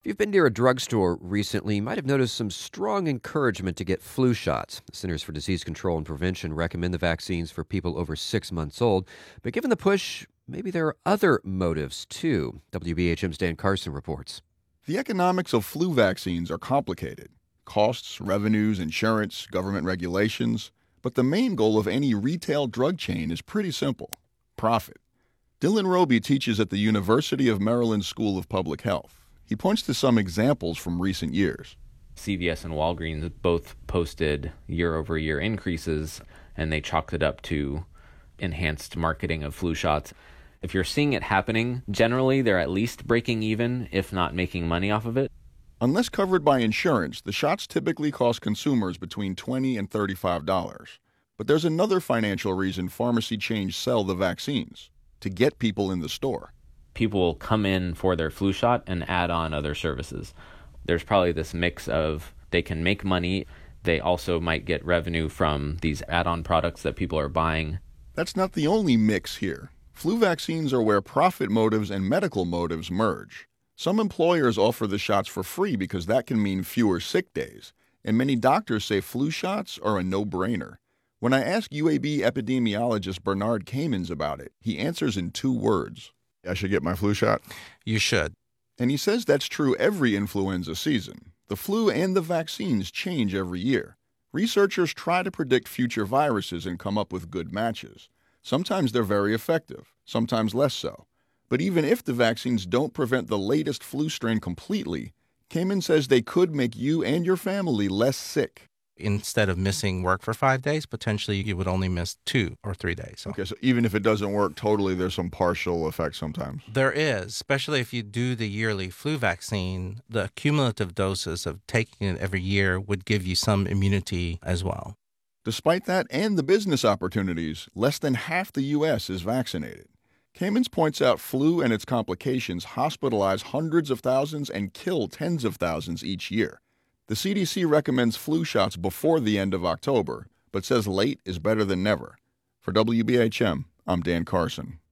If you've been near a drugstore recently, you might have noticed some strong encouragement to get flu shots. The Centers for Disease Control and Prevention recommend the vaccines for people over 6 months old. But given the push, maybe there are other motives too. WBHM's Dan Carson reports. The economics of flu vaccines are complicated. Costs, revenues, insurance, government regulations. But the main goal of any retail drug chain is pretty simple: profit. Dylan Roby teaches at the University of Maryland School of Public Health. He points to some examples from recent years. CVS and Walgreens both posted year-over-year increases, and they chalked it up to enhanced marketing of flu shots. If you're seeing it happening, generally they're at least breaking even, if not making money off of it. Unless covered by insurance, the shots typically cost consumers between $20 and $35. But there's another financial reason pharmacy chains sell the vaccines: to get people in the store. People will come in for their flu shot and add on other services. There's probably this mix of they can make money. They also might get revenue from these add-on products that people are buying. That's not the only mix here. Flu vaccines are where profit motives and medical motives merge. Some employers offer the shots for free because that can mean fewer sick days, and many doctors say flu shots are a no-brainer. When I ask UAB epidemiologist Bernard Kamens about it, he answers in 2 words: I should get my flu shot. You should. And he says that's true every influenza season. The flu and the vaccines change every year. Researchers try to predict future viruses and come up with good matches. Sometimes they're very effective, sometimes less so. But even if the vaccines don't prevent the latest flu strain completely, Kamens says they could make you and your family less sick. Instead of missing work for 5 days, potentially you would only miss 2 or 3 days. Okay, so even if it doesn't work totally, there's some partial effect sometimes. There is, especially if you do the yearly flu vaccine, the cumulative doses of taking it every year would give you some immunity as well. Despite that and the business opportunities, less than half the U.S. is vaccinated. Kamens points out flu and its complications hospitalize hundreds of thousands and kill tens of thousands each year. The CDC recommends flu shots before the end of October, but says late is better than never. For WBHM, I'm Dan Carson.